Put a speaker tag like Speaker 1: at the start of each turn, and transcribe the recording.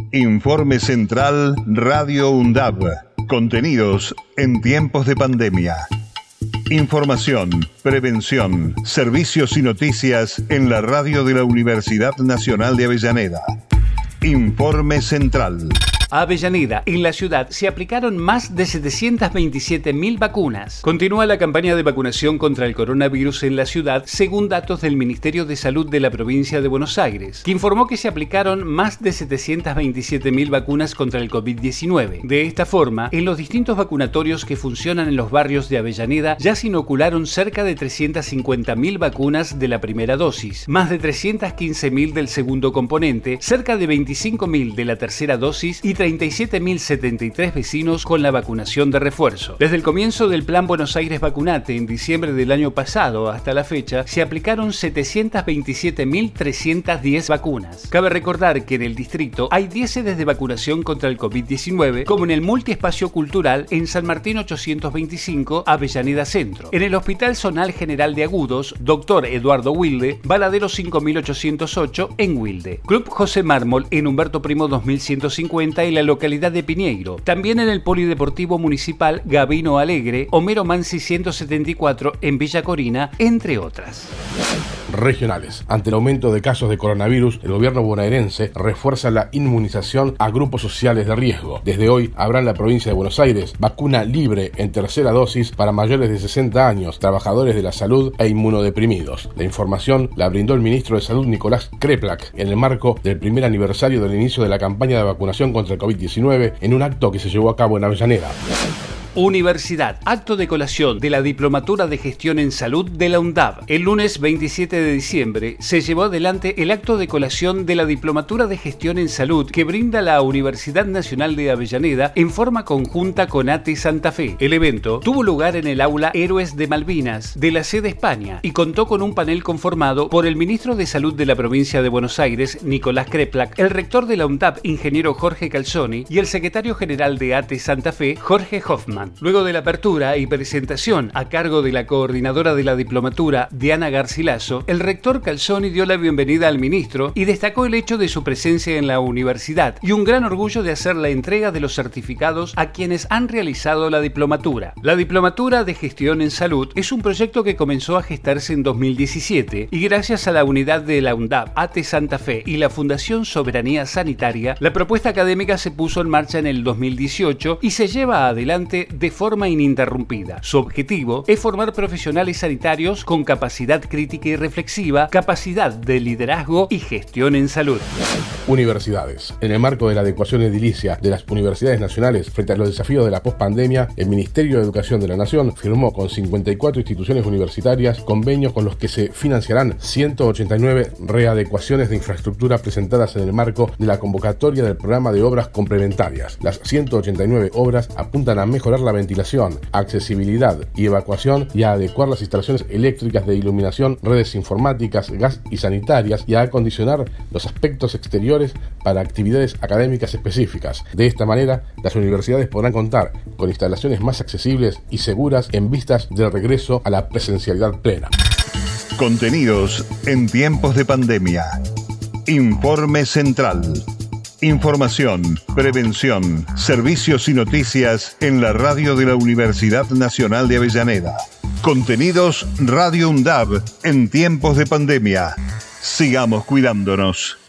Speaker 1: Informe Central Radio UNDAB. Contenidos en tiempos de pandemia. Información, prevención, servicios y noticias en la radio de la Universidad Nacional de Avellaneda. Informe Central.
Speaker 2: A Avellaneda, en la ciudad, se aplicaron más de 727.000 vacunas. Continúa la campaña de vacunación contra el coronavirus en la ciudad, según datos del Ministerio de Salud de la provincia de Buenos Aires, que informó que se aplicaron más de 727.000 vacunas contra el COVID-19. De esta forma, en los distintos vacunatorios que funcionan en los barrios de Avellaneda, ya se inocularon cerca de 350.000 vacunas de la primera dosis, más de 315.000 del segundo componente, cerca de 25.000 de la tercera dosis y 37.073 vecinos con la vacunación de refuerzo. Desde el comienzo del Plan Buenos Aires Vacunate en diciembre del año pasado hasta la fecha, se aplicaron 727.310 vacunas. Cabe recordar que en el distrito hay 10 sedes de vacunación contra el COVID-19, como en el Multiespacio Cultural en San Martín 825, Avellaneda Centro. En el Hospital Zonal General de Agudos, Dr. Eduardo Wilde, Valadero 5808 en Wilde. Club José Mármol en Humberto Primo 2150 en la localidad de Piñeiro. También en el Polideportivo Municipal Gabino Alegre, Homero Mansi 174 en Villa Corina, entre otras.
Speaker 3: Regionales. Ante el aumento de casos de coronavirus, el gobierno bonaerense refuerza la inmunización a grupos sociales de riesgo. Desde hoy habrá en la provincia de Buenos Aires vacuna libre en tercera dosis para mayores de 60 años, trabajadores de la salud e inmunodeprimidos. La información la brindó el ministro de Salud Nicolás Kreplak en el marco del primer aniversario del inicio de la campaña de vacunación contra el COVID-19 en un acto que se llevó a cabo en Avellaneda.
Speaker 2: Universidad. Acto de colación de la Diplomatura de Gestión en Salud de la UNDAB. El lunes 27 de diciembre se llevó adelante el acto de colación de la Diplomatura de Gestión en Salud que brinda la Universidad Nacional de Avellaneda en forma conjunta con ATE Santa Fe. El evento tuvo lugar en el aula Héroes de Malvinas de la sede España y contó con un panel conformado por el ministro de Salud de la provincia de Buenos Aires, Nicolás Kreplak, el rector de la UNDAB, ingeniero Jorge Calzoni, y el secretario general de ATE Santa Fe, Jorge Hoffman. Luego de la apertura y presentación a cargo de la coordinadora de la diplomatura, Diana Garcilaso, el rector Calzoni dio la bienvenida al ministro y destacó el hecho de su presencia en la universidad y un gran orgullo de hacer la entrega de los certificados a quienes han realizado la diplomatura. La Diplomatura de Gestión en Salud es un proyecto que comenzó a gestarse en 2017 y gracias a la unidad de la UNDAB, ATE Santa Fe y la Fundación Soberanía Sanitaria, la propuesta académica se puso en marcha en el 2018 y se lleva adelante de forma ininterrumpida. Su objetivo es formar profesionales sanitarios con capacidad crítica y reflexiva, capacidad de liderazgo y gestión en salud.
Speaker 3: Universidades. En el marco de la adecuación edilicia de las universidades nacionales frente a los desafíos de la pospandemia, el Ministerio de Educación de la Nación firmó con 54 instituciones universitarias convenios con los que se financiarán 189 readecuaciones de infraestructura presentadas en el marco de la convocatoria del programa de obras complementarias. Las 189 obras apuntan a mejorar la ventilación, accesibilidad y evacuación y a adecuar las instalaciones eléctricas de iluminación, redes informáticas, gas y sanitarias y a acondicionar los aspectos exteriores para actividades académicas específicas. De esta manera, las universidades podrán contar con instalaciones más accesibles y seguras en vistas del regreso a la presencialidad plena.
Speaker 1: Contenidos en tiempos de pandemia. Informe Central. Información, prevención, servicios y noticias en la radio de la Universidad Nacional de Avellaneda. Contenidos Radio UNDAB en tiempos de pandemia. Sigamos cuidándonos.